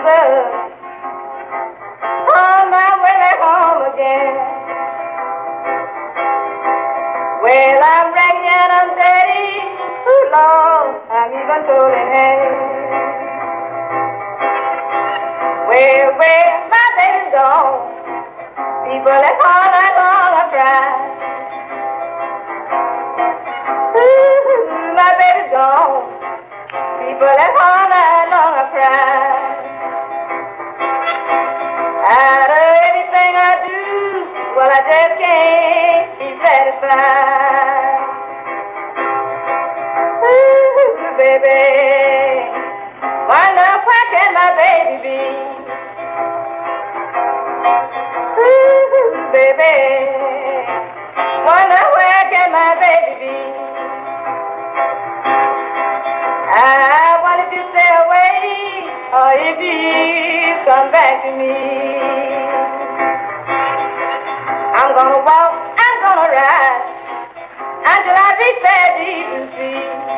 bus on my way back home again. Well, I'm raggedy and I'm dirty. Ooh, Lord, I'm even cold in hand. Well, my baby's gone. People at home are gonna cry. Ooh, my baby's gone. People at home are gonna cry. Out of everything I do, well, I just can't be satisfied. Ooh, baby, wonder where can my baby be? Ooh, baby, wonder where can my baby be? I wanted to stay away, or if you come back to me. I'm gonna walk, I'm gonna ride, until I reach that decency.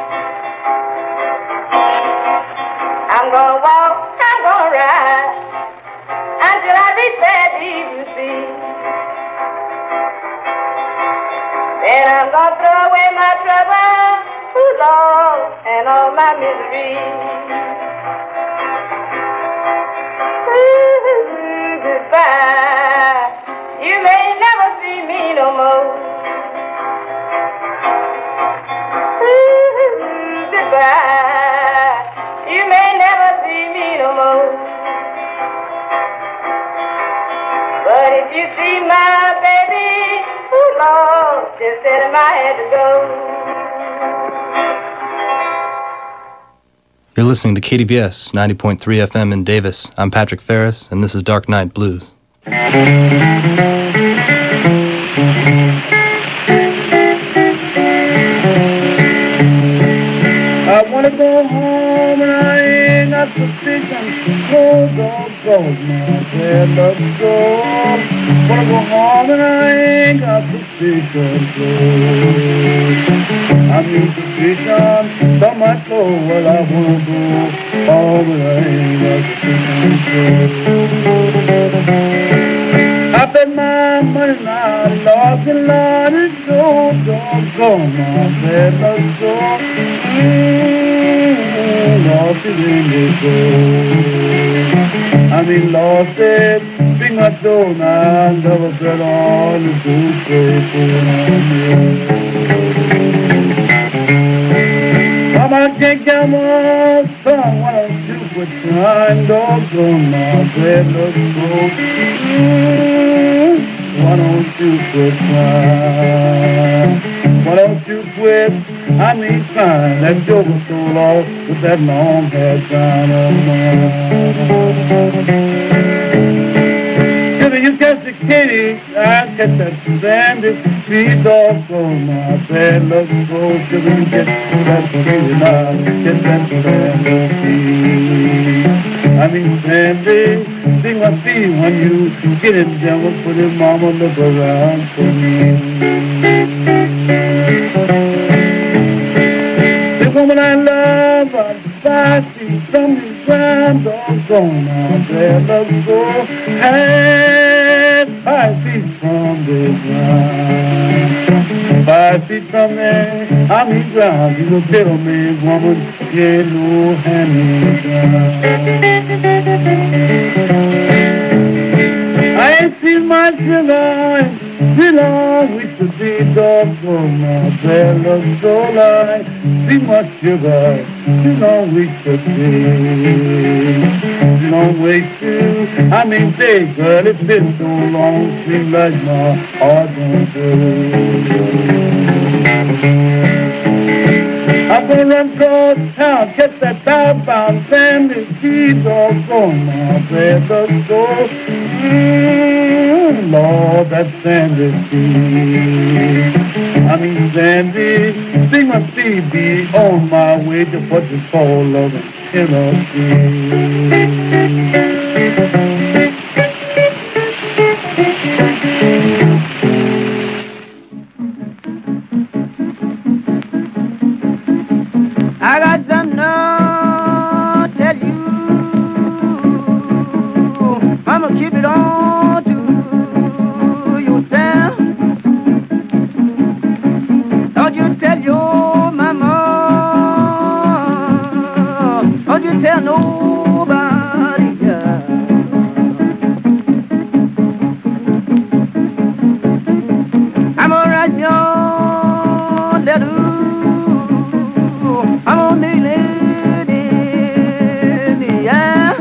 I'm gonna walk, I'm gonna ride, until I reach that decency. Then I'm gonna throw away my trouble, ooh, Lord, and all my misery. Ooh, goodbye. You may never see me no more. Ooh, goodbye. You may never see me no more. But if you see my baby, ooh, Lord, just tell him I had to go. You're listening to KDVS 90.3 FM in Davis. I'm Patrick Ferris, and this is Dark Night Blues. I wanna go home and I ain't got sufficient clothes or gold, my bed looks so. Wanna go home and I ain't got sufficient clothes. I need sufficient, so much clothes, well I wanna go home and I ain't got sufficient clothes. I bet my money now, Lord, the Lord is so doggone, my bed looks so. Lost it in the gold. I mean, lost it, bring my soul now, never fell on the good place. Mama can't get more song, what I do with time, doggone, my bed looks so. Why don't you quit crying? Why don't you quit? I need time. That joker so lost with that long hair down of mine. Sugar, you catch the kitty, I catch that bandit. Feed off on my bed, looks so. Sugar, you get that kitty now, get that bandit. I mean, Sandy, sing my feet when you get it, devil, put it, mama, look around for me. The woman I love, I see from the ground, doggone, my bed looks so high, 5 feet from the ground. 5 feet from there, I'm in ground, you will tell me, woman, yellow hand down. I ain't seen my sugar, too long we could be doggone, my bed looks so light. See my sugar, too long we could be. Too long way too, I mean say girl, it's been so long, seems like my heart don't do. I'm gonna run across town, get that bound family, keep doggone, my bed looks so. Lord, that Sandy I mean Sandy, sing my CB on my way to what you call love in Tennessee. I got some news tell you got nobody else. I'm gonna write your letter. I'm gonna mail it in the air.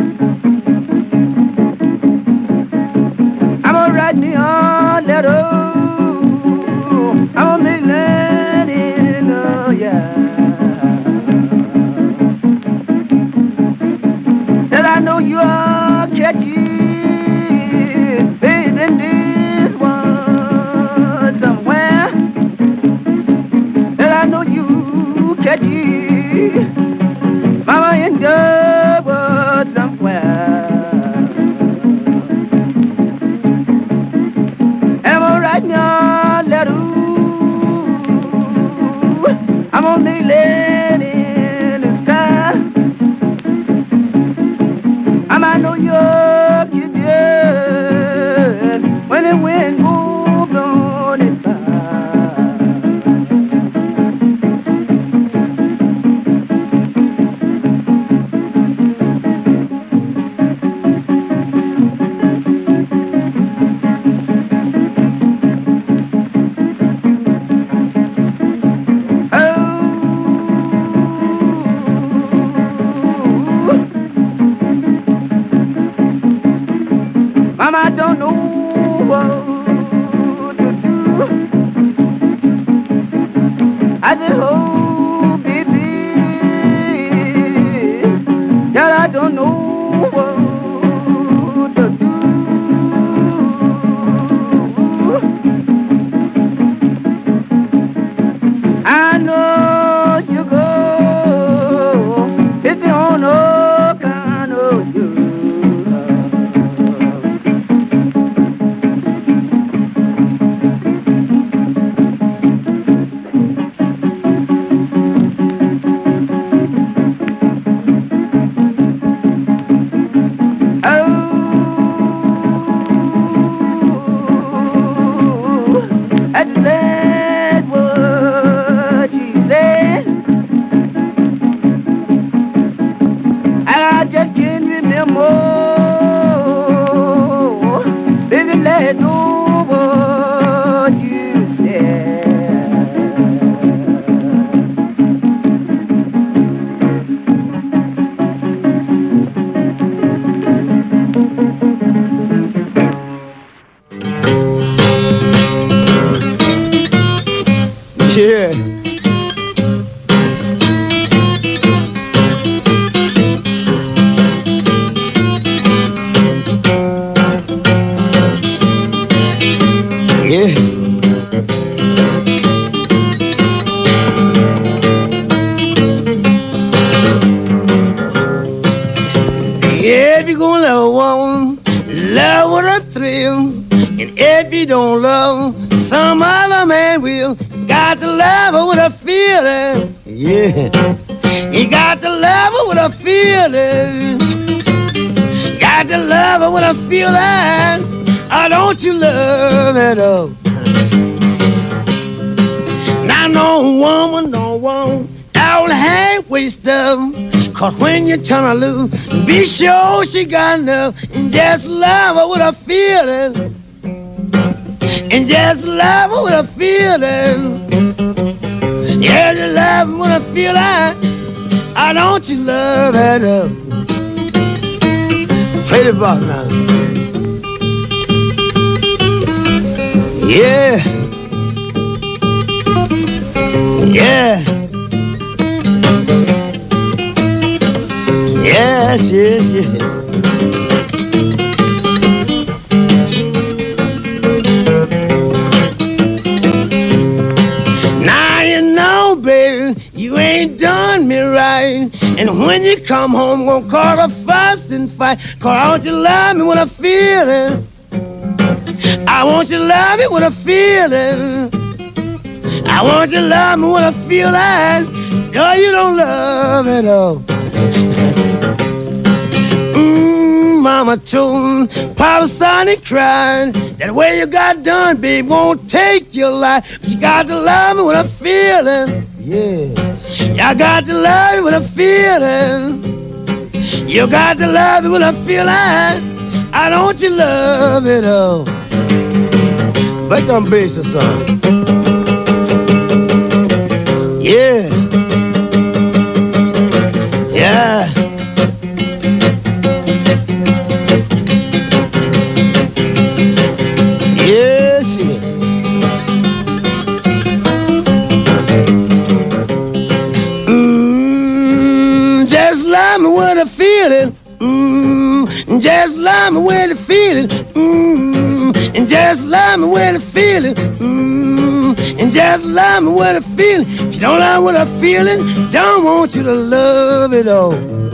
I'm gonna write me a letter. I'm gonna mail it in the air. That I know you are catchy, baby, in this one somewhere. That I know you catchy, mama, in the world somewhere. I'm gonna write me a letter. I'm gonna mail it in the sky. I might know you're curious when the wind moves on its side. Mama, I don't know what to do. I just hope, baby, that I don't know what to do. I know you go if you don't know kind of you. Yeah. Yeah, if you gonna love a woman, love with a thrill. And if you don't love, some other man will. Got to love her with a feeling. Yeah. You got to love her with a feeling. Got to love her with a feeling. Oh, don't you love it all? Now no woman don't want all halfway stuff. Cause when you turn her loose, be sure she got enough. And just love her with a feeling. And just love her with a feeling. Yeah, you love her with a feeling. Oh, don't you love it up? Play the ball now. Yeah. Yeah. Yes, yes, yes. Now you know, baby, you ain't done me right. And when you come home, gonna call a fuss and fight. Cause I want you to love me with a feeling. I want you to love me with a feeling. I want you to love me with a feeling. No, you don't love it all. Mama told Papa Sonny cried. That way you got done, babe, won't take your life. But you got to love me with a feeling. Yeah. I got to love you with a feeling. You got to love it when I feel like I don't you love it all. Back on bass, son. Yeah. Yeah. Yes, yeah. Just love me when I feel it. Just love me when I feel it. And just love me when I feel it. And just love me when I feel it. If you don't love what I'm feeling, don't want you to love it all.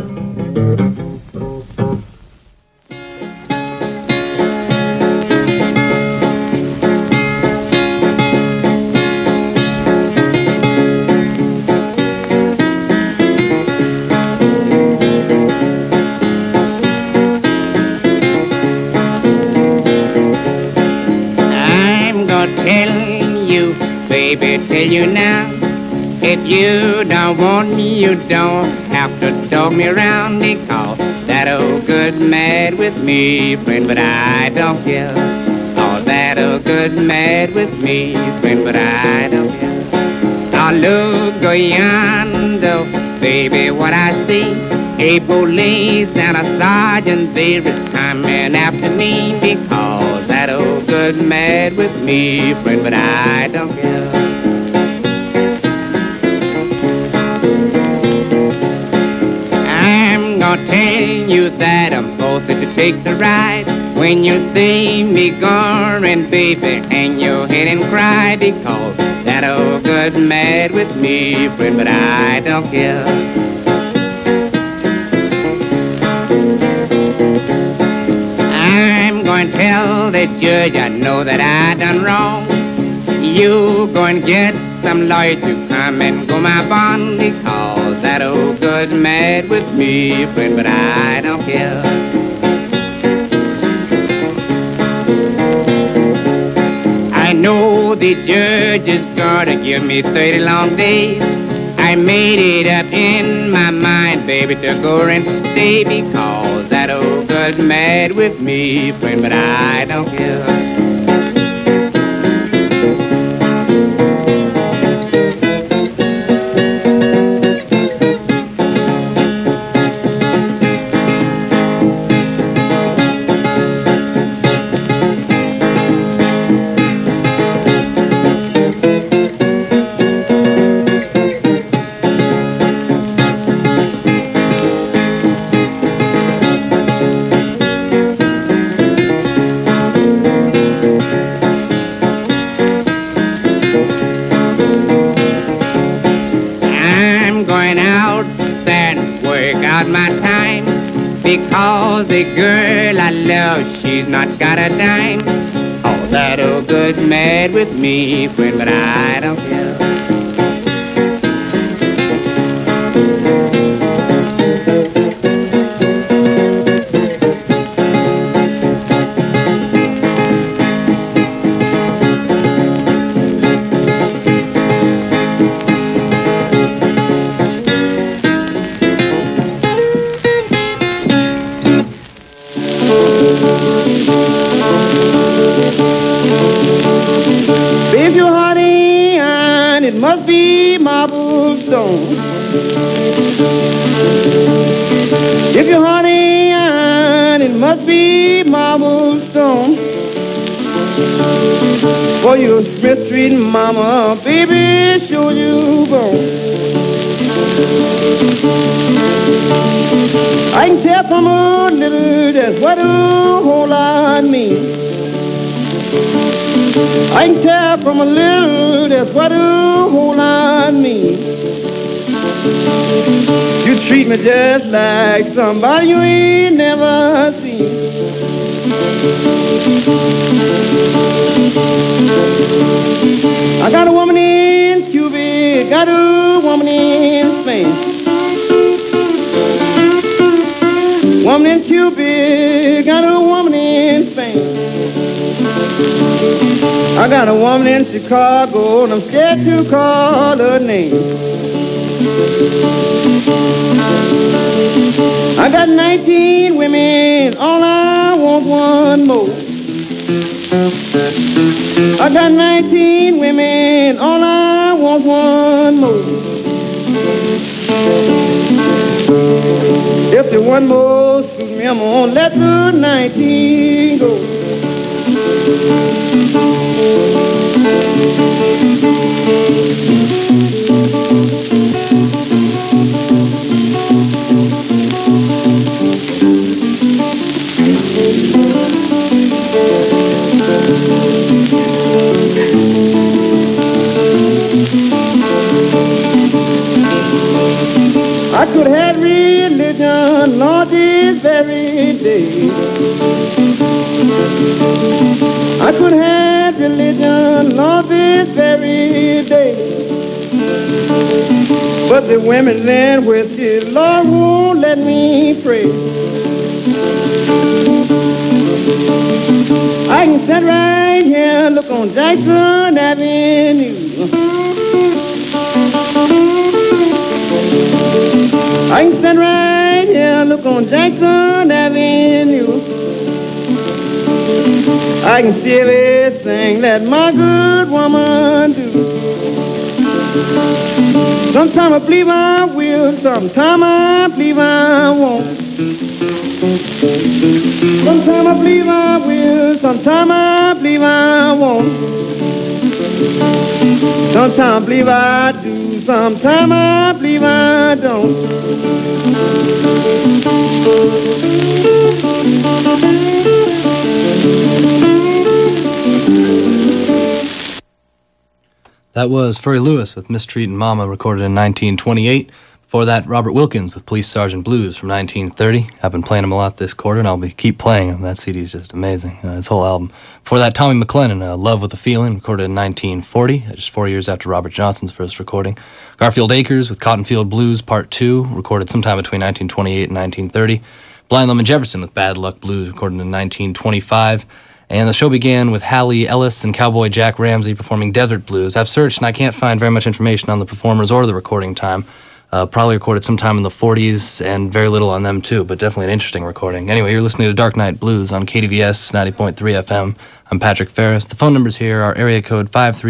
Baby, tell you now, if you don't want me, you don't have to dog me around, because that old good mad with me, friend, but I don't care. Oh, that old good mad with me, friend, but I don't care. Oh, look yonder, baby, what I see, a police and a sergeant, they is coming after me, because that old good mad with me, friend, but I don't care. I'm gonna tell you that I'm supposed to take the ride. When you see me going, baby, hang your head and cry, because that old good mad with me, friend, but I don't care. I'm going to tell the judge I know that I done wrong. You going to get some lawyer to come and go my bond, because that old good mad with me, friend, but I don't care. I know the judge is gonna give me 30 long days. I made it up in my mind, baby, to go and stay, because that old good mad with me, friend, but I don't care. Because the girl I love, she's not got a dime. Oh, that old good mad with me, friend, but I don't care. If your heart ain't iron, it must be marble stone. If your heart ain't iron, it must be marble stone. For your Smith Street mama, baby, show you bone. I can tell from a little that's what a whole lot means. I can tell from a little that's what a whole lot means. You treat me just like somebody you ain't never seen. I got a woman in Cuba, got a woman in Spain. Woman in Cuba, got a woman in Spain. I got a woman in Chicago, and I'm scared to call her name. I got 19 women, all I want one more. I got 19 women, all I want one more. If the one more suits me, I'm gonna let the 19 go. I could have religion, Lord, this very day. I could have religion, Lord, this very day. But the women then with his Lord won't let me pray. I can sit right here, look on Jackson Avenue. I can stand right here, look on Jackson Avenue. I can see everything that my good woman do. Sometimes I believe I will, sometimes I believe I won't. Sometimes I believe I will, sometimes I believe I won't. Sometimes I believe I do, sometimes I believe I don't. That was Furry Lewis with Mistreating Mama, recorded in 1928. Before that, Robert Wilkins with Police Sergeant Blues from 1930. I've been playing him a lot this quarter, and I'll keep playing him. That CD is just amazing, his whole album. Before that, Tommy McLennan, Love with a Feeling, recorded in 1940, just 4 years after Robert Johnson's first recording. Garfield Akers with Cotton Field Blues Part 2, recorded sometime between 1928 and 1930. Blind Lemon Jefferson with Bad Luck Blues, recorded in 1925. And the show began with Hallie Ellis and Cowboy Jack Ramsey performing Desert Blues. I've searched and I can't find very much information on the performers or the recording time. Probably recorded sometime in the 40s and very little on them too, but definitely an interesting recording. Anyway, you're listening to Dark Night Blues on KDVS 90.3 FM. I'm Patrick Ferris. The phone numbers here are area code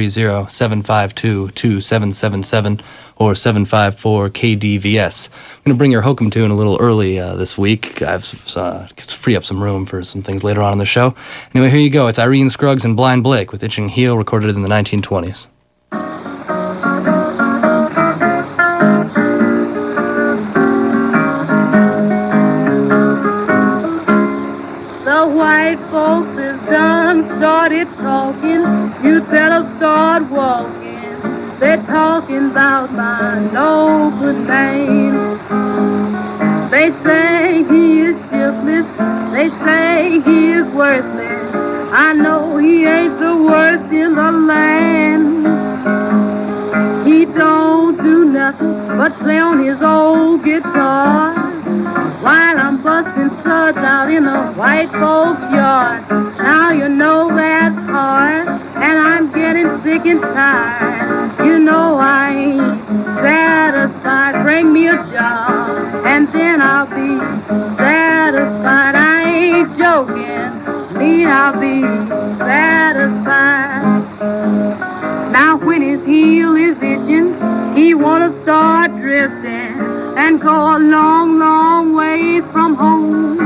530-752-2777 or 754-KDVS. I'm going to bring your Hokum tune a little early this week. I've free up some room for some things later on in the show. Anyway, here you go. It's Irene Scruggs and Blind Blake with Itching Heel, recorded in the 1920s. White folks is done started talking, you better start walking. They're talking about my no good name. They say he is shiftless, they say he is worthless. I know he ain't the worst in the land. He don't do nothing but play on his old guitar while I'm busting suds out in the white folks' yard. Now you know that's hard, and I'm getting sick and tired. You know I ain't satisfied. Bring me a job, and then I'll be satisfied. I ain't joking, mean I'll be satisfied. Now when his heel is itching, he wanna start drifting and go a long, long way from home.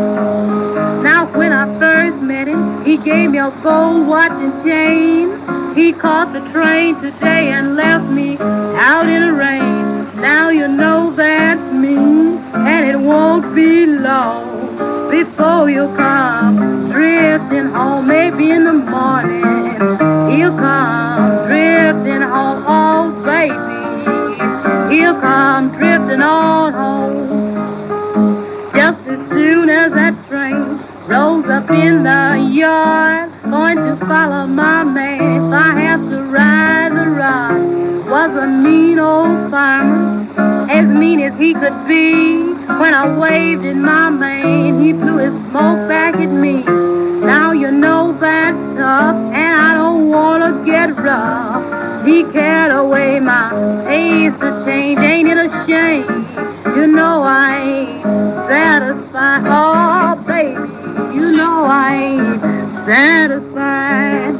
Now when I first met him, he gave me a gold watch and chain. He caught the train today and left me out in the rain. Now you know that's me, and it won't be long before you'll come drifting home. Maybe in the morning he'll come drifting home. Oh, baby, he'll come drifting on home. Just as soon as that train rolls up in the yard, going to follow my man. If I have to ride the rod, was a mean old farmer, as mean as he could be. When I waved in my mane, he blew his smoke back at me. Now you know that's tough, and I don't want to get rough. He carried away my ace to change. Ain't it a shame? You know I ain't satisfied. Oh, baby, you know I ain't satisfied.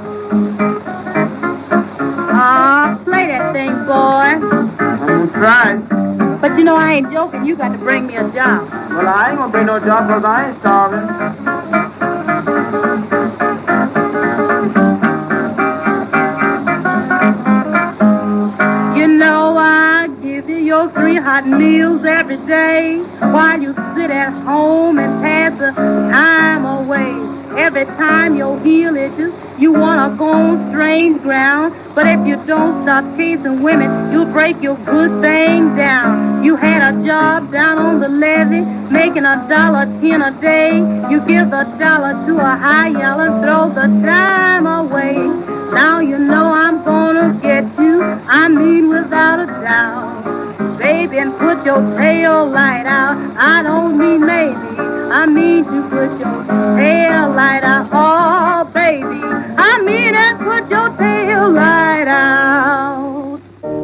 Ah, play that thing, boy. I'm gonna try. But you know I ain't joking. You got to bring me a job. Well, I ain't gonna bring no job because I ain't starving. You know I give you your 3 hot meals every day while you sit at home and pass the time away. Every time your heel itches, you wanna go on strange ground. But if you don't stop chasing women, you'll break your good thing down. You had a job down on the levee, making $1.10 a day. You give $1 to a high yellow and throw the dime away. Now you know I'm gonna get you, I mean without a doubt. Baby, and put your tail light out. I don't mean maybe, I mean to put your tail light out. Oh, baby, I mean and put your tail light out.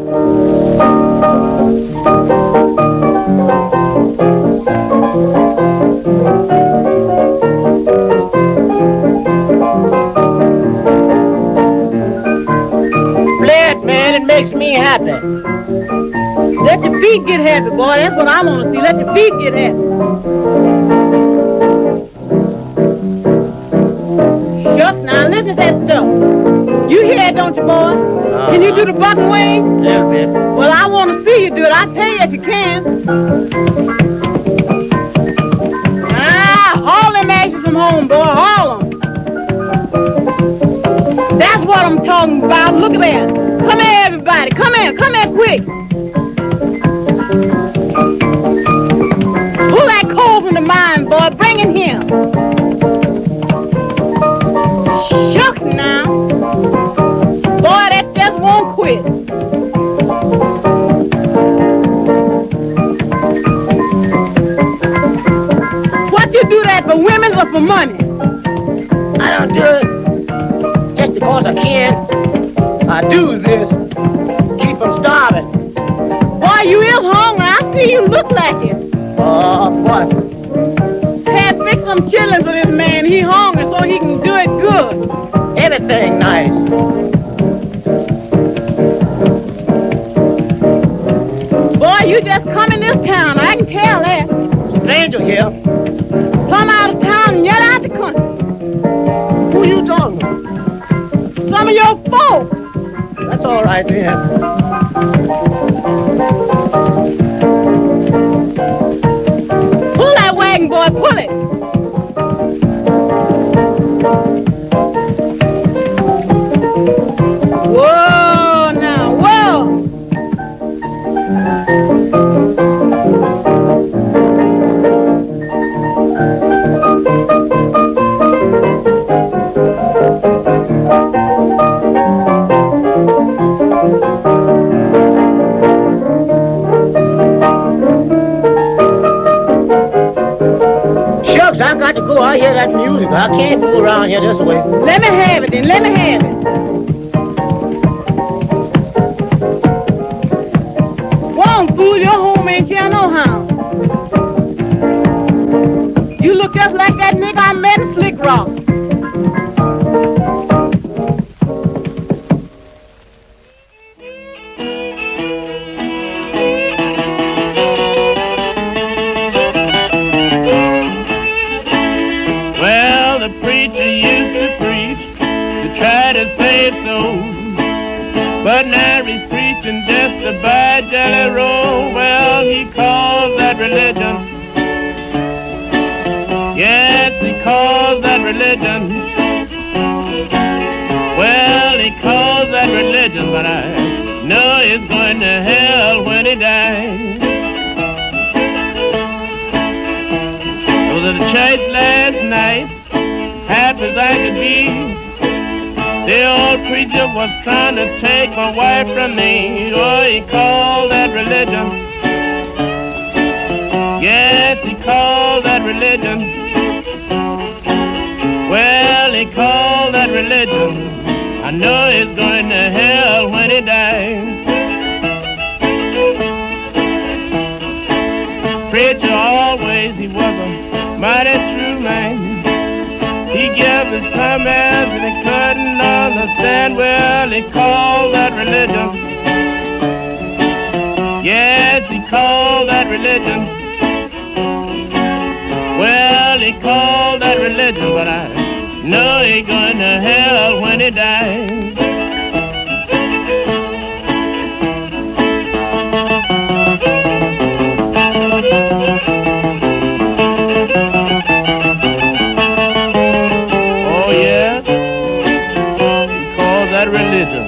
Play it, man, it makes me happy. Let your feet get happy, boy. That's what I want to see. Let your feet get happy. Shucks, now listen to that stuff. You hear that, don't you, boy? Can you do the buck wing? A little bit. Well, I want to see you do it. I tell you if you can. All them actions from home, boy. All of them. That's what I'm talking about. Look at that. Come here, everybody. Come here quick. Pull that coal from the mine, boy. Bring it here. Shucks now. Boy, that just won't quit. What you do that for women or for money? I don't do it just because I can. I do this. Keep from starving. Boy, you is hungry. I see you look like it. Oh, what? Had fix some chillin' for this man. He hungry so he can do it good. Everything nice. Boy, you just come in this town. I can tell that. Stranger here. Come out of town and yell out the country. Who you talking about? Some of your folks. That's all right then. Pull that wagon, boy. Pull it. Whoa, now, whoa. Shucks, I got to go. I hear that music. I can't fool around here this way. Let me have it then. Let me have it. Won't fool your home ain't here no how. You look just like that nigga I met in Slick Rock. Well, the preacher used to preach to try to save souls, but now he's preaching just to buy Jelly Roll. Well, he calls that religion. Yes, he calls that religion. Well, he calls that religion, but I know he's going to hell when he dies. I was at the church last night, happy as I could be. The old preacher was trying to take my wife from me. Oh, he called that religion. Yes, he called that religion. Well, he called that religion. I know he's going to hell when he dies. mighty true man. He gave his comments and he couldn't understand. Well, he called that religion. Yes, he called that religion. Well, he called that religion, but I know he's going to hell when he dies. Oh, yeah, he called that religion.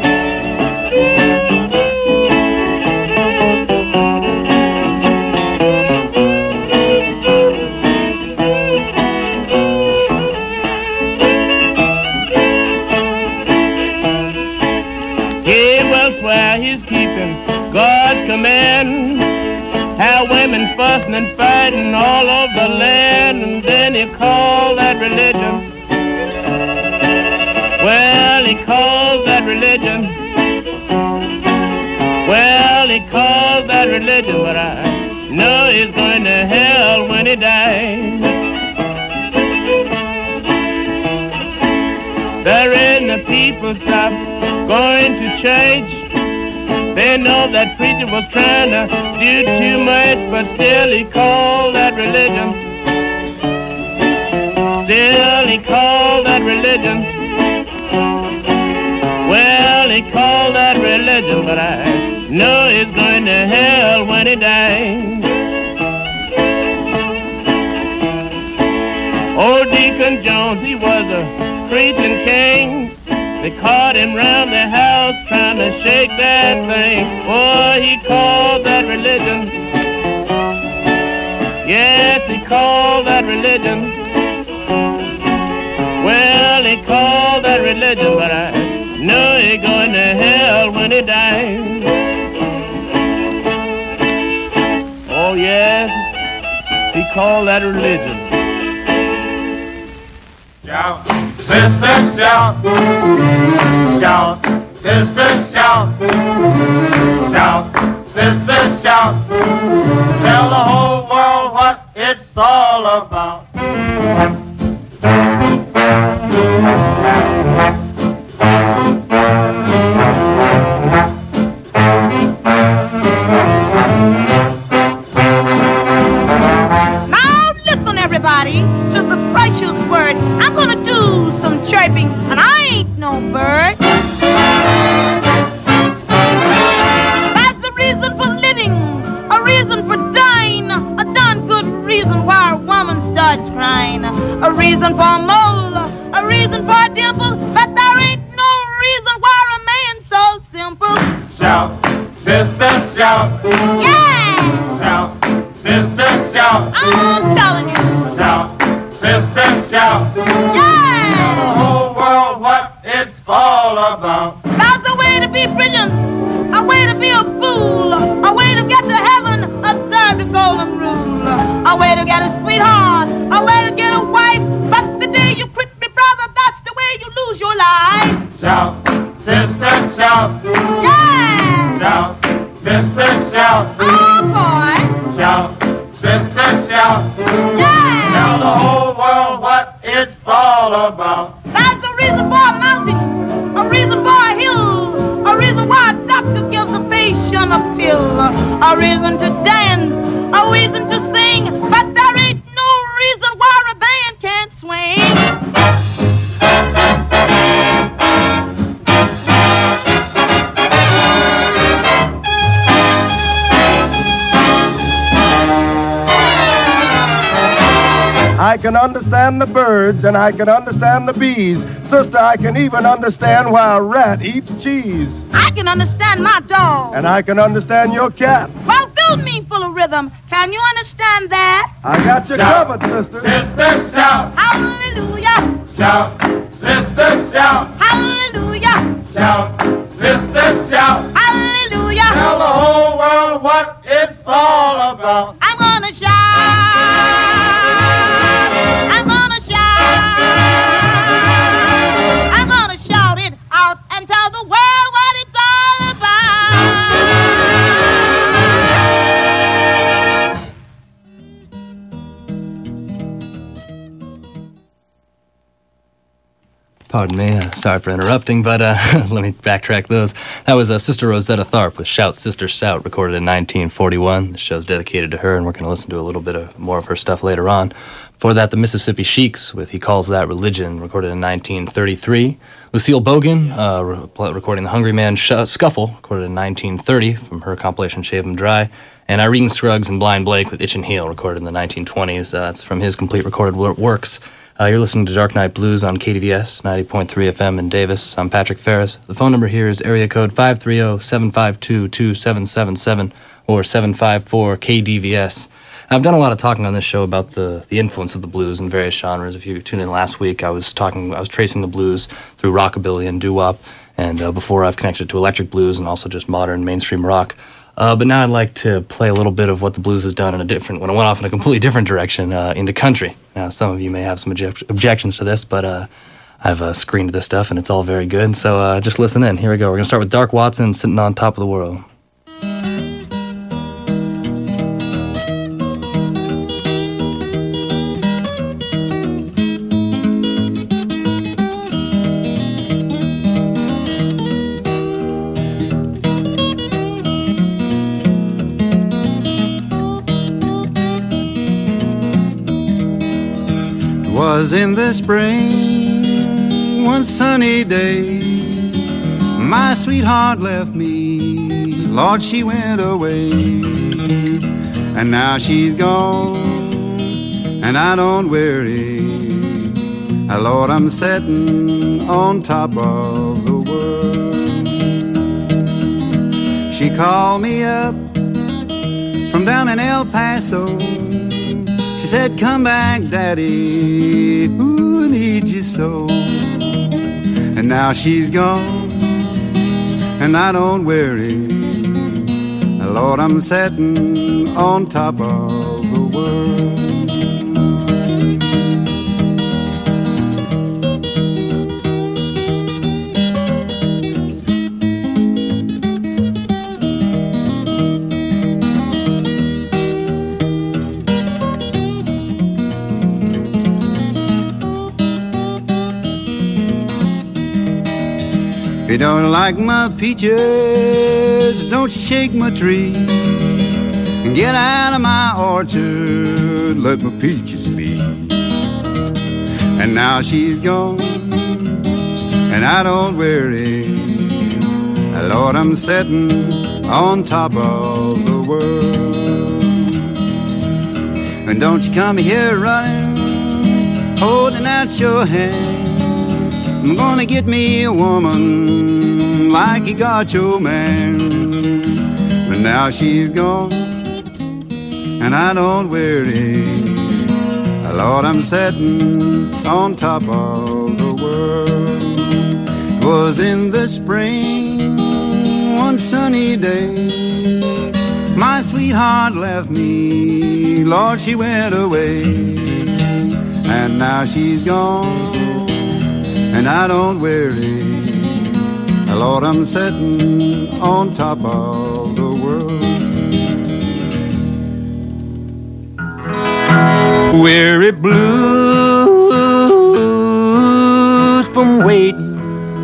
He's keeping God's command. How women fussing and fighting all over the land, and then he called that religion. Well, he called that religion. Well, he called that religion, but I know he's going to hell when he dies. There isn't a people stop going to church. They know that preacher was trying to do too much, but still he called that religion. Still he called that religion. Well, he called that religion, but I know he's going to hell when he dies. Old Deacon Jones, he was a preaching king. They caught him round the house trying to shake that thing. Oh, he called that religion. Yes, he called that religion. Well, he called that religion, but I know he's going to hell when he dies. Oh, yes, he called that religion. Shout, sister, shout. Shout, sister, shout. Shout, sister, shout. Tell the whole world what it's all about. Now listen, everybody, to the precious word. I'm gonna do some chirping, and I ain't no bird. That's a reason for living, a reason for dying, a darn good reason why a woman starts crying, a reason for a mole, a reason for a dimple, but there ain't no reason why a man's so simple. Shout, sister, shout. Yeah! Shout, sister, shout. I'm telling you. Shout, sister, shout. Yeah! Tell the whole world what it's all about. There's a way to be brilliant, a way to be a fool, a way to get to heaven, observe the golden rule, a way to get a sweetheart, a way to get a wife, but the day you quit me, brother, that's the way you lose your life. Shout, sister, shout. Yeah! Shout, sister, shout. Oh, boy! Shout, sister, shout. Yeah! Tell the whole world what it's all about. That's a reason for a mountain, a reason for a hill, a reason why a doctor gives a patient a pill, a reason to dance, a reason to sing, but there ain't no reason why a band can't swing. I can understand the birds and I can understand the bees. Sister, I can even understand why a rat eats cheese. I can understand my dog. And I can understand your cat. Well, fill me full of rhythm. Can you understand that? I got you Shout. covered, sister. Sister, shout. Hallelujah. Shout, sister, shout. Hallelujah. Shout, sister, shout. Hallelujah. Tell the whole world what it's all about. I'm gonna shout. I'm gonna shout. I'm gonna shout it out and tell the world what it's all about. Pardon me, sorry for interrupting, but let me backtrack those. That was Sister Rosetta Tharpe with Shout, Sister Shout, recorded in 1941. The show's dedicated to her, and we're going to listen to a little bit more of her stuff later on. Before that, the Mississippi Sheiks with He Calls That Religion, recorded in 1933. Lucille Bogan, recording The Hungry Man Scuffle, recorded in 1930 from her compilation Shave 'Em Dry. And Irene Scruggs and Blind Blake with Itch and Heel, recorded in the 1920s. That's from his complete recorded works. You're listening to Dark Night Blues on KDVS, 90.3 FM in Davis. I'm Patrick Ferris. The phone number here is area code 530-752-2777 or 754-KDVS. I've done a lot of talking on this show about the influence of the blues in various genres. If you tuned in last week, I was tracing the blues through rockabilly and doo-wop, and before I've connected it to electric blues and also just modern mainstream rock. But now I'd like to play a little bit of what the blues has done when it went off in a completely different direction into country. Now, some of you may have some objections to this, but I've screened this stuff and it's all very good. So just listen in. Here we go. We're going to start with Dark Watson, Sitting on Top of the World. Was in the spring, one sunny day, my sweetheart left me, Lord, she went away. And now she's gone, and I don't worry, Lord, I'm sitting on top of the world. She called me up from down in El Paso. She said, come back, Daddy, ooh, I need you so. And now she's gone, and I don't worry, Lord, I'm sitting on top of the world. If you don't like my peaches, don't you shake my tree and get out of my orchard, let my peaches be. And now she's gone, and I don't worry, Lord, I'm sitting on top of the world. And don't you come here running, holding out your hand, I'm gonna get me a woman like you got your man. But now she's gone, and I don't worry, Lord, I'm sitting on top of the world. It was in the spring, one sunny day, my sweetheart left me, Lord, she went away. And now she's gone, and I don't worry, Lord, I'm sitting on top of the world. Weary blues from waiting,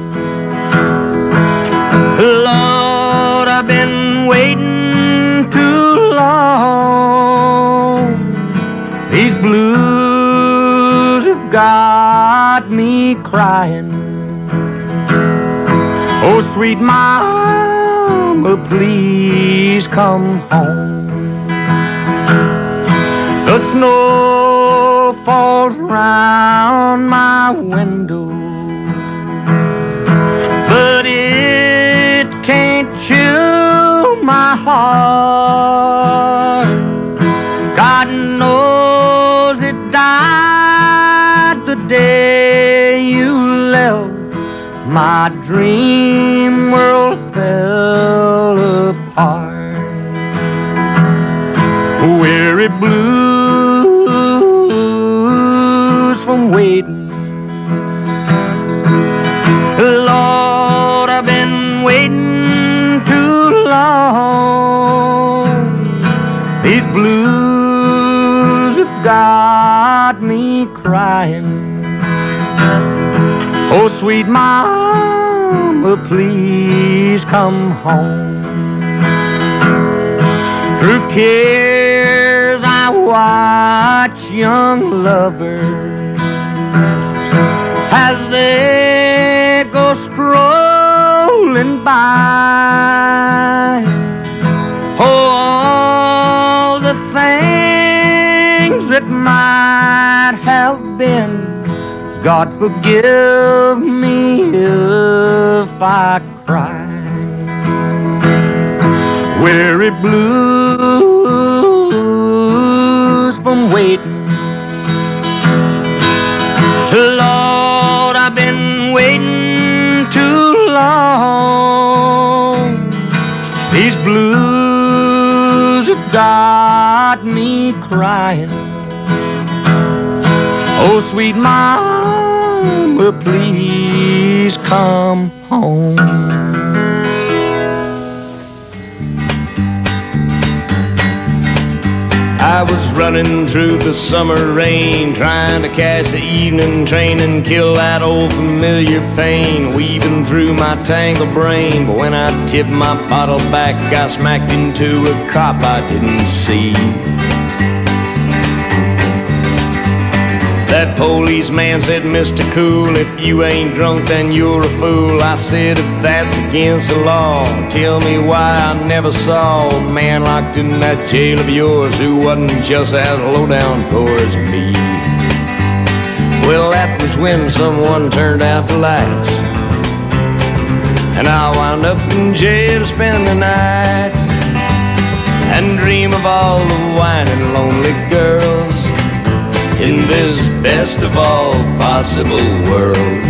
Lord, I've been waiting too long. These blues have got me crying. Oh, sweet mama, please come home. The snow falls round my window, but it can't chill my heart. God knows it died the day you left. My dream world fell apart. Weary blues from waiting, Lord, I've been waiting too long. These blues have got me crying. Oh, sweet mama, please come home. Through tears I watch young lovers as they go strolling by. Oh, all the things that might have been, God forgive me if I cry. Weary blues from waiting. Lord, I've been waiting too long. These blues have got me crying. Oh, sweet mama, please come home. I was running through the summer rain, trying to catch the evening train and kill that old familiar pain weaving through my tangled brain. But when I tipped my bottle back, I smacked into a cop I didn't see. That policeman said, Mr. Cool, if you ain't drunk, then you're a fool. I said, if that's against the law, tell me why I never saw a man locked in that jail of yours who wasn't just as low down poor as me. Well, that was when someone turned out the lights, and I wound up in jail to spend the night and dream of all the whining lonely girls in this best of all possible worlds.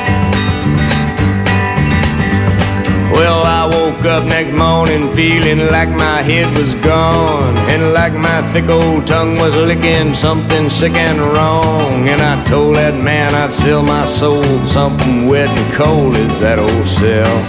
Well, I woke up next morning feeling like my head was gone, and like my thick old tongue was licking something sick and wrong. And I told that man I'd sell my soul for something wet and cold as that old cell.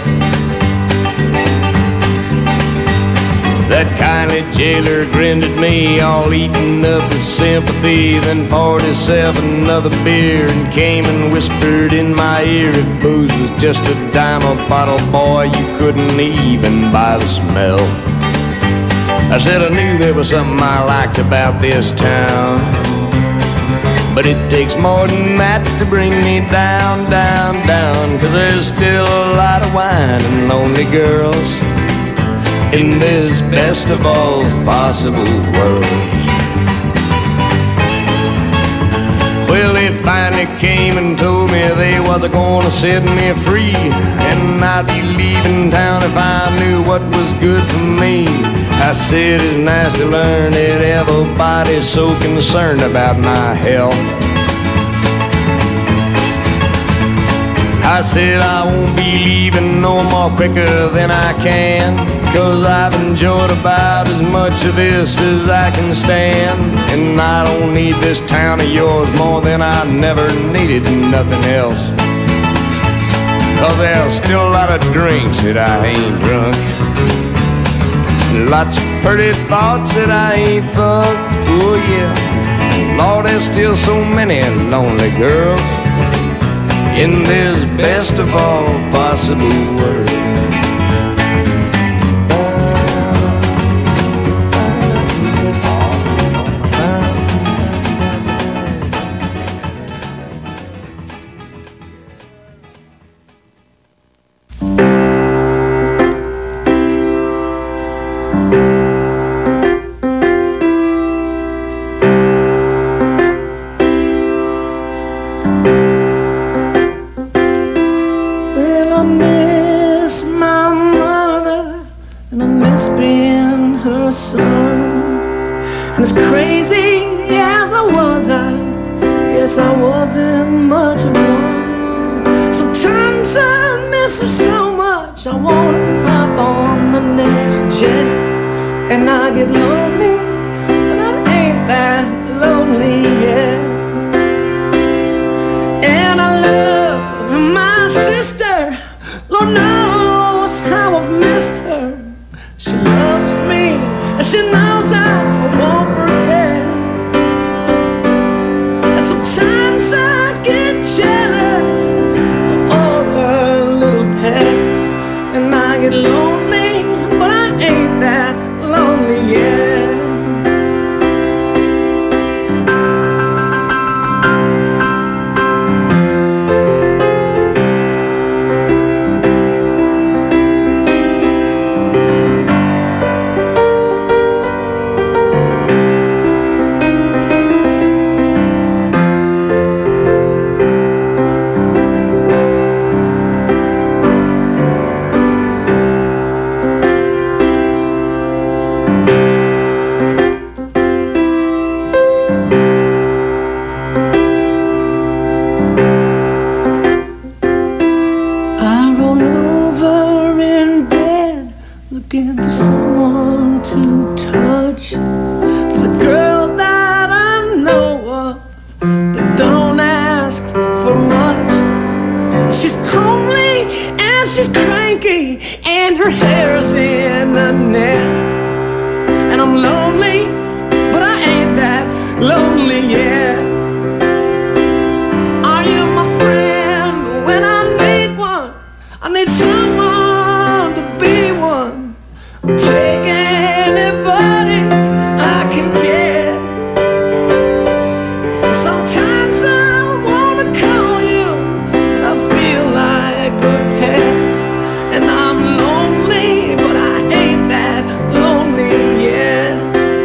That kindly jailer grinned at me, all eaten up with sympathy, then poured himself another beer and came and whispered in my ear, if booze was just a dime a bottle, boy, you couldn't even buy the smell. I said I knew there was something I liked about this town, but it takes more than that to bring me down, down, down, 'cause there's still a lot of wine and lonely girls in this best of all possible worlds. Well, they finally came and told me they was gonna set me free, and I'd be leaving town if I knew what was good for me. I said it's nice to learn that everybody's so concerned about my health. I said I won't be leaving no more quicker than I can, 'cause I've enjoyed about as much of this as I can stand. And I don't need this town of yours more than I never needed nothing else, 'cause there's still a lot of drinks that I ain't drunk, lots of pretty thoughts that I ain't fucked. Oh yeah, Lord, there's still so many lonely girls in this best of all possible worlds. her hair's in a net. And I'm lonely, but I ain't that lonely yet. Are you my friend when I need one? I need someone to be one. I'll take anybody I can get. Sometimes I wanna call you, but I feel like a pest. And I'm lonely, but I ain't that lonely yet.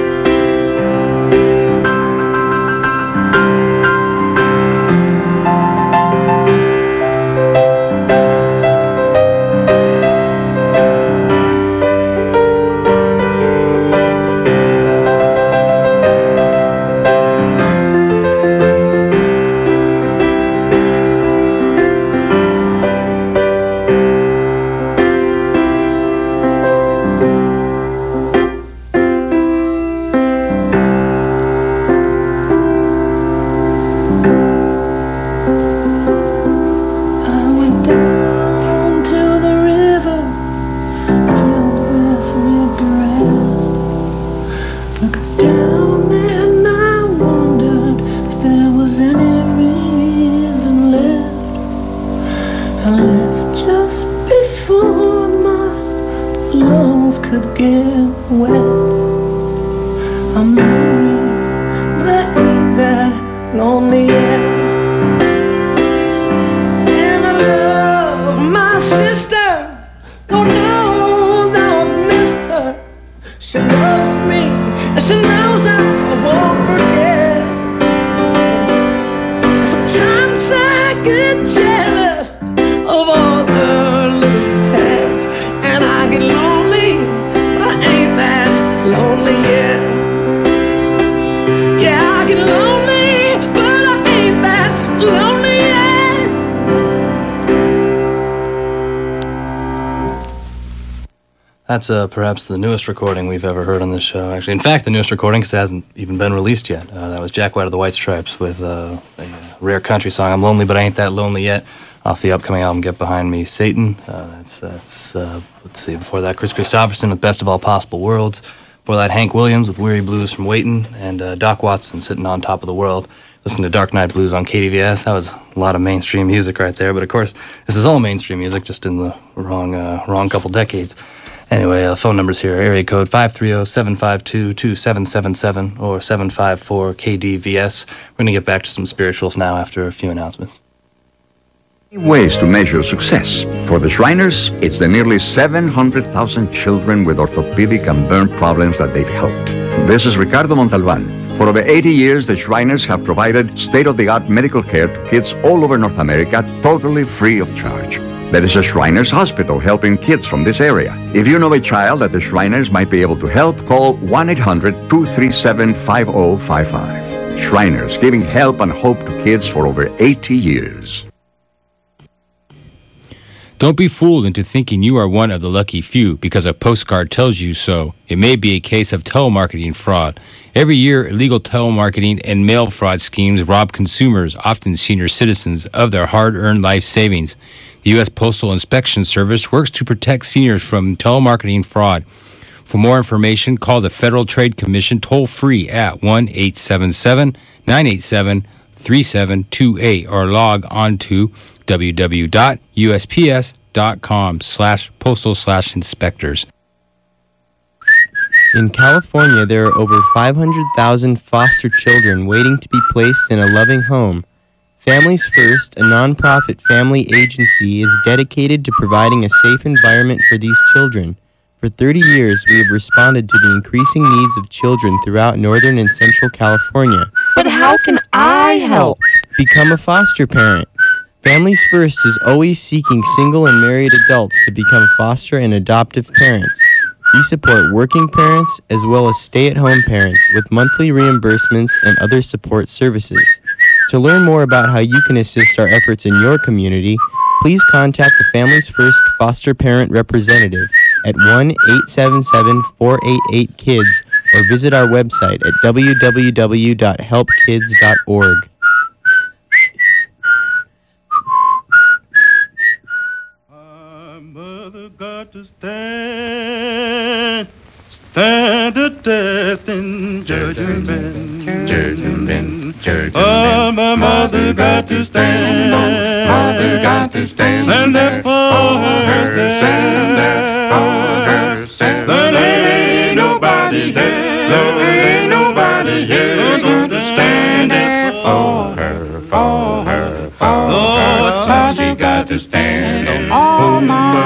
That's perhaps the newest recording we've ever heard on this show. Actually, in fact, the newest recording, because it hasn't even been released yet. That was Jack White of the White Stripes with a rare country song, "I'm Lonely But I Ain't That Lonely Yet," off the upcoming album Get Behind Me, Satan. Let's see, before that, Chris Christopherson with Best of All Possible Worlds. Before that, Hank Williams with Weary Blues from Waitin', and Doc Watson, Sitting on Top of the World. Listening to Dark Knight Blues on KDVS. That was a lot of mainstream music right there, but of course, this is all mainstream music, just in the wrong couple decades. Anyway, phone numbers here, area code 530-752-2777 or 754-KDVS. We're going to get back to some spirituals now after a few announcements. Ways to measure success. For the Shriners, it's the nearly 700,000 children with orthopedic and burn problems that they've helped. This is Ricardo Montalban. For over 80 years, the Shriners have provided state-of-the-art medical care to kids all over North America, totally free of charge. There is a Shriners Hospital helping kids from this area. If you know a child that the Shriners might be able to help, call 1-800-237-5055. Shriners, giving help and hope to kids for over 80 years. Don't be fooled into thinking you are one of the lucky few because a postcard tells you so. It may be a case of telemarketing fraud. Every year, illegal telemarketing and mail fraud schemes rob consumers, often senior citizens, of their hard-earned life savings. The U.S. Postal Inspection Service works to protect seniors from telemarketing fraud. For more information, call the Federal Trade Commission toll-free at 1-877-987-3728 or log on to www.usps.com/postal/inspectors. In California, there are over 500,000 foster children waiting to be placed in a loving home. Families First, a nonprofit family agency, is dedicated to providing a safe environment for these children. For 30 years, we have responded to the increasing needs of children throughout Northern and Central California. But how can I help? Become a foster parent. Families First is always seeking single and married adults to become foster and adoptive parents. We support working parents as well as stay-at-home parents with monthly reimbursements and other support services. To learn more about how you can assist our efforts in your community, please contact the Families First Foster Parent Representative at 1-877-488-KIDS or visit our website at www.helpkids.org. Mother got to to stand the test in Judgment Bend. Oh, my mother got to stand. Mother got to stand there for herself. There ain't nobody there. There ain't nobody here going to stand there for her, for her, for her. So she got to stand on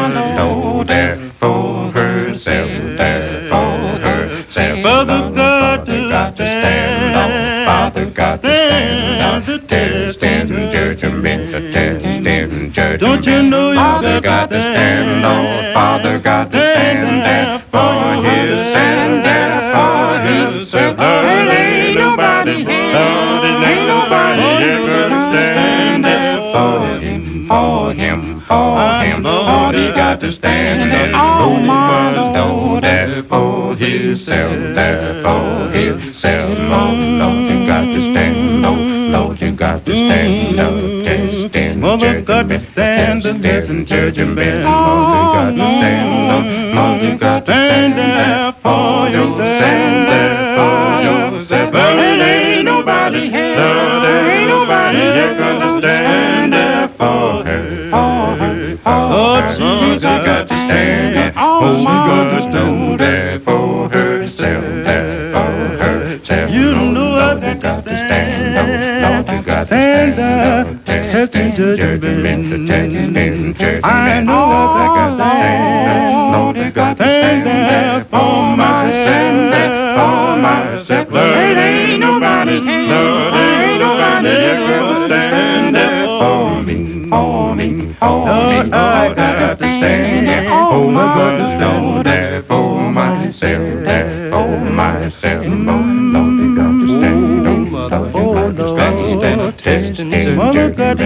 the there for herself, there for herself. Mother got to stand on. Father got to stand on the test in judgment, the test in judgment. Don't you know you got to stand on? Father got to stand there for himself, there for himself. There ain't nobody here, there ain't nobody here gonna stand there for him, for him, for him. Oh, he got to stand there, oh, must know there for himself, there for himself. Oh, Lord, you got to stand, oh, Lord, you got to stand up, test in judgment, test in judgment. Lord, you got to stand up, Lord, you got to stand there for yourself, there for yourself. Well, there ain't nobody here, there ain't nobody here gonna stand there for her, for her, for her. She got to stand there, oh, she got to stand there for herself, there for herself. You don't know what you got to stand up, Lord, you got to stand up, test in judgment, test in judgment. I know what I got to stand up, Lord, you got to stand there for myself, there for myself. There ain't nobody, Lord, there ain't nobody here gonna stand there for me, for me, for me. Lord, I got to stand there, oh my goodness, Lord, there for myself, there for myself. Lord, you got to stand, Lord, you got to stand, test in judgment, test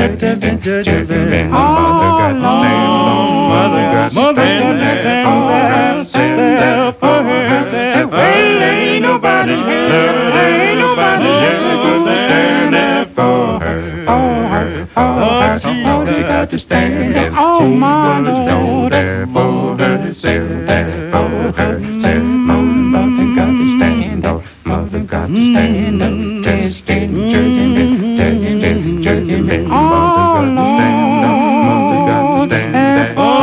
in judgment. Mother got to stand, mother got to stand there for herself, for herself. Well, ain't nobody here, there ain't nobody here gonna stand there for her, for her, for her. She got to stand there, she's gonna stand there for herself, there for herself. Mother got to stand up, mother got to stand up, test in judgment, test in judgment. Mother got to stand up, mother got to stand there for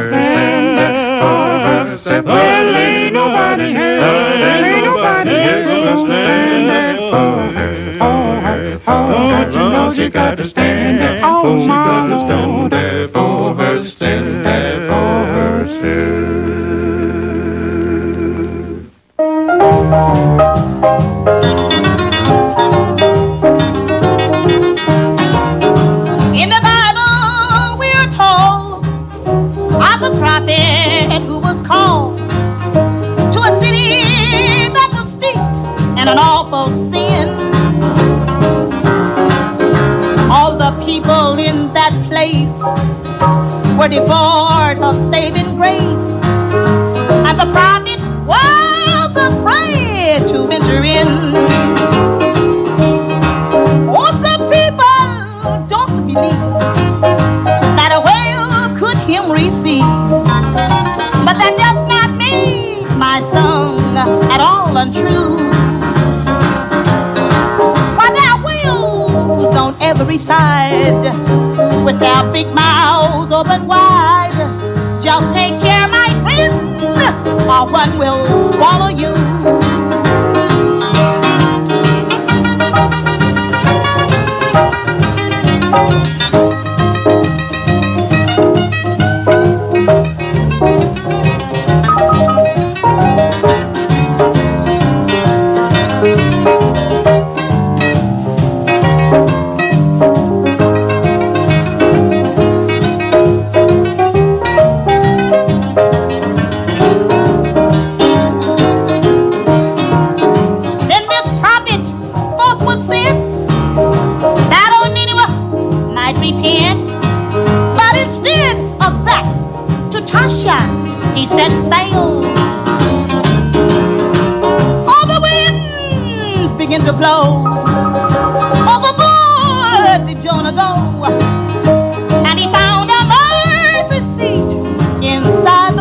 herself, for herself. Well, ain't nobody here, there ain't nobody here gonna stand there for her, for her, for her. You know she got to stand there, oh, she got to stand there for herself, there for herself. In the Bible, we are told of a prophet who was called to a city that was steeped in an awful sin. All the people in that place were devoid of saving grace, and the prophet was afraid to venture in. Oh, some people don't believe that a whale could him receive, but that does not make my song at all untrue. Why, there are whales on every side with their big mouths open wide. Just take care, my friend, or one will swallow you. He set sail. All the winds begin to blow. Overboard did Jonah go, and he found a mercy seat inside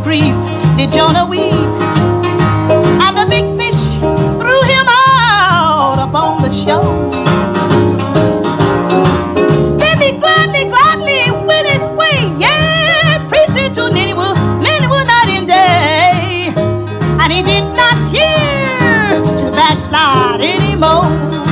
grief did Jonah weep, and the big fish threw him out upon the shore. Then he gladly went his way, yeah, preaching to Nineveh night and day, and he did not hear to backslide anymore.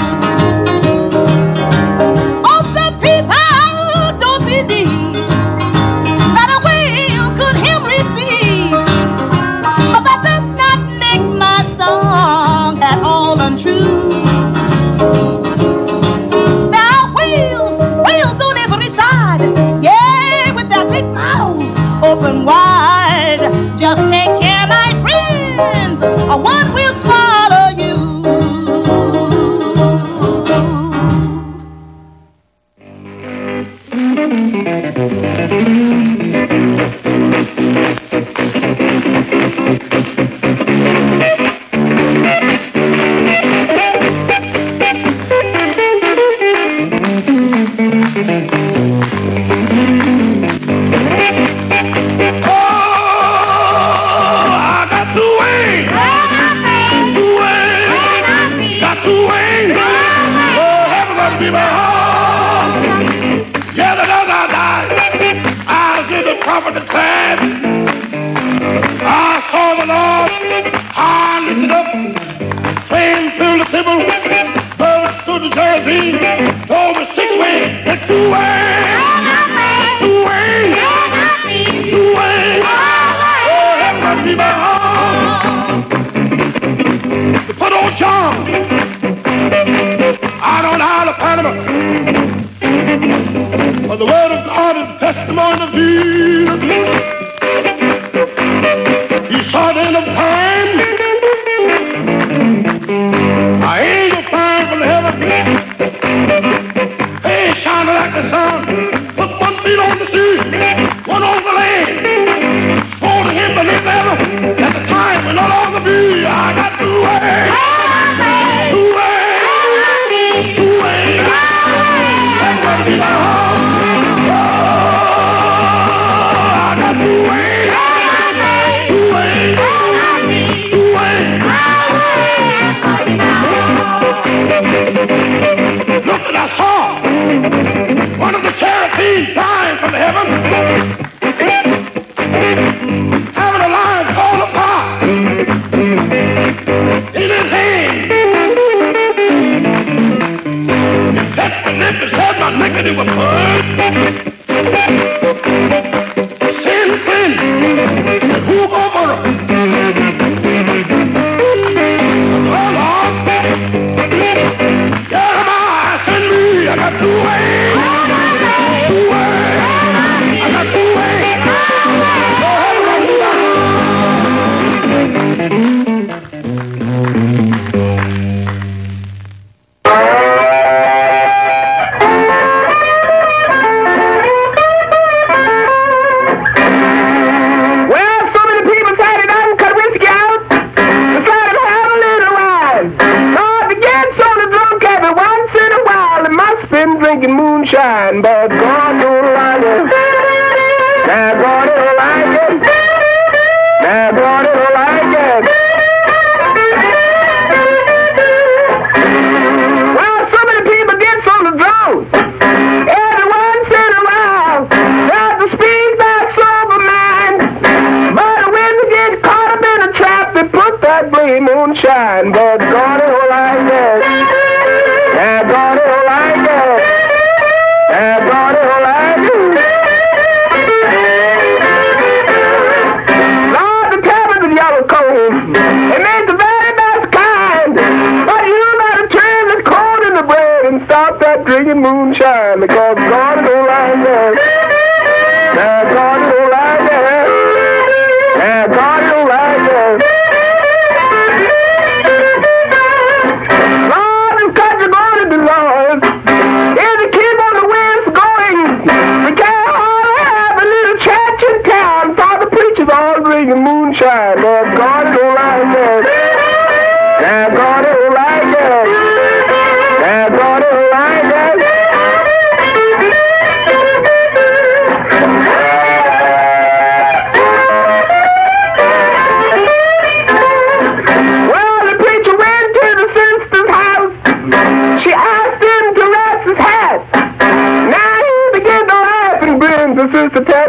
Oh, some people don't believe that a whale could him receive, but that does not make my song at all untrue. There are whales on every side, yeah, with their big mouths open wide. Just take care, my friends, or one will swallow you.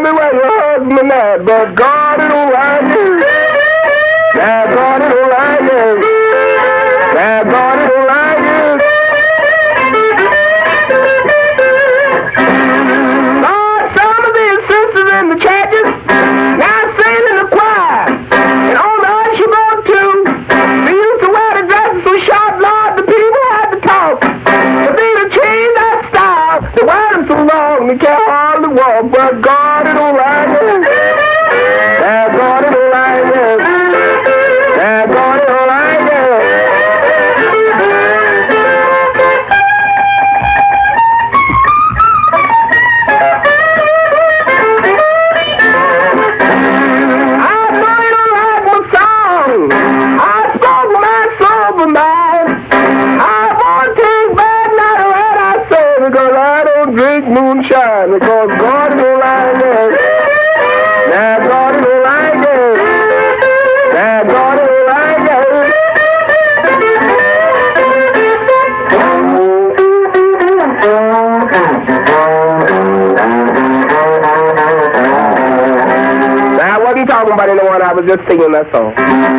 me where your husband at, but God don't like it. Yeah, God don't like it. Yeah, God don't like it. Lord, some of these sisters in the churches now sing in the choir, and on the usher board too. They used to wear the dresses so short, Lord, the people had to talk. But they done changed that style. They wear them so long, they can't hardly walk, but God don't like it. Yeah, God don't like it. Yeah, God don't like it. I know you don't like my song. I spoke my sober mind. I won't take back not a word I say, because I don't drink moonshine, because God don't like it. Yeah, God don't like it. Yeah, God don't like it. I wasn't talking about anyone, I was just singing that song.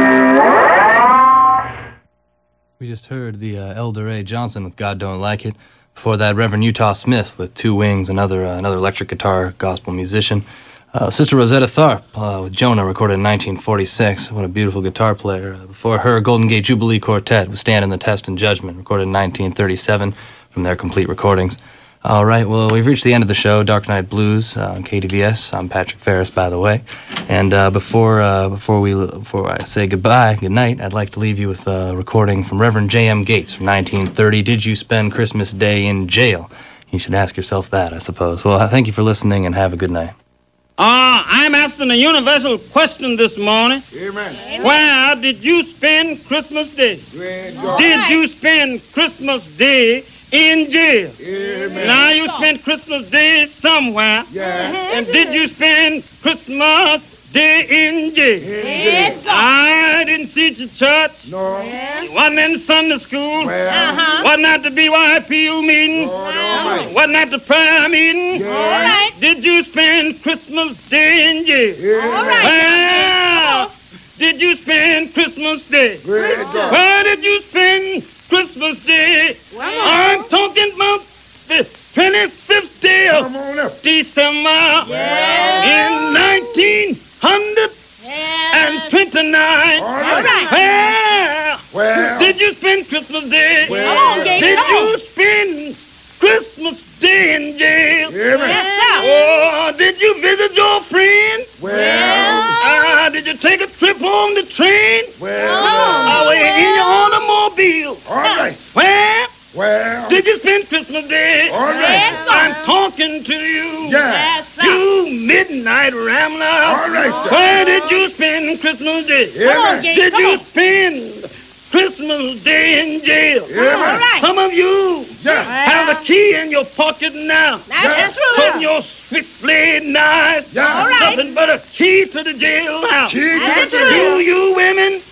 We just heard the Elder A. Johnson with God Don't Like It. Before that, Reverend Utah Smith with Two Wings, another electric guitar gospel musician. Sister Rosetta Tharpe with Jonah, recorded in 1946. What a beautiful guitar player. Before her, Golden Gate Jubilee Quartet with Stand in the Test and Judgment, recorded in 1937 from their complete recordings. All right, well, we've reached the end of the show, Dark Night Blues on KDVS. I'm Patrick Ferris, by the way. And before I say goodbye, good night, I'd like to leave you with a recording from Reverend J.M. Gates from 1930. Did you spend Christmas Day in jail? You should ask yourself that, I suppose. Well, thank you for listening, and have a good night. I'm asking a universal question this morning. Amen. Where did you spend Christmas Day? Did you spend Christmas Day in jail? Amen. Now you spent Christmas Day somewhere. Yeah. And did you spend Christmas Day in jail? Yes, I didn't see you at church. No. Wasn't in Sunday school. Well. Wasn't at the BYPU meeting. Wasn't at the prayer meeting. All right. Did you spend Christmas Day in jail? All right. Well, did you spend Christmas Day? Where did you spend Christmas Day? I'm talking about the 25th day of December in 1929. All right. Well, did you spend Christmas Day? Come on, Gabe, did come you spend Christmas Day in jail? Yes, Oh, did you visit your friend? Did you take a trip on the train? In your automobile? All right. Well, did you spend Christmas Day? All right. I'm talking to you. Yeah. You midnight rambler. All right, sir. Where did you spend Christmas Day? Did you spend Christmas Day in jail? All right. Some of you have a key in your pocket now. That's From your switchblade knife. All right. Nothing but a key to the jailhouse. Key to the jail. You women.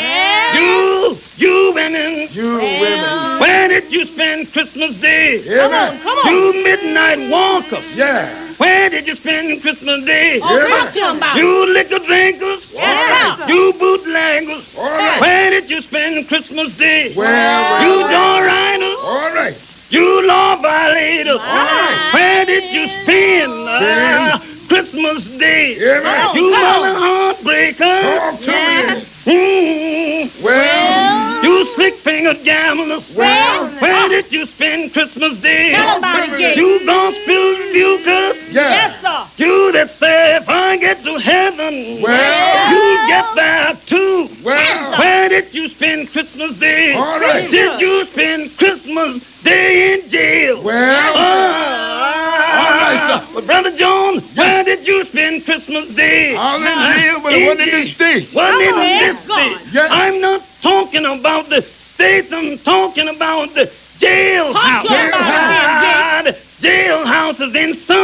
You women. You women. Where did you spend Christmas Day? Come on. You midnight walkers. Yeah. Where did you spend Christmas Day? Talk to 'em about it. You liquor drinkers. Yes, You bootleggers. All right. Where did you spend Christmas Day? Well. You door riders. All right. You law violators. right. Where did you spend Christmas Day? Yeah, You mother heartbreakers. Talk to me. Well, you slick-fingered gamblers. Well. Where did you spend Christmas Day? Tell 'em about it, Gabe. You gone-spilled bugers. Yeah. Yes, sir. You that say if I get to heaven, Well. you get there too. Well. Where did you spend Christmas Day? All right. Did you spend Christmas Day in jail? Well. All right, sir. But Brother Jones, where did you spend Christmas Day? I was in jail, but it wasn't in this state. Wasn't in yes, this state. Yes. I'm not talking about the states. I'm talking about the jailhouse. Talk to 'em about it, The jailhouse is in some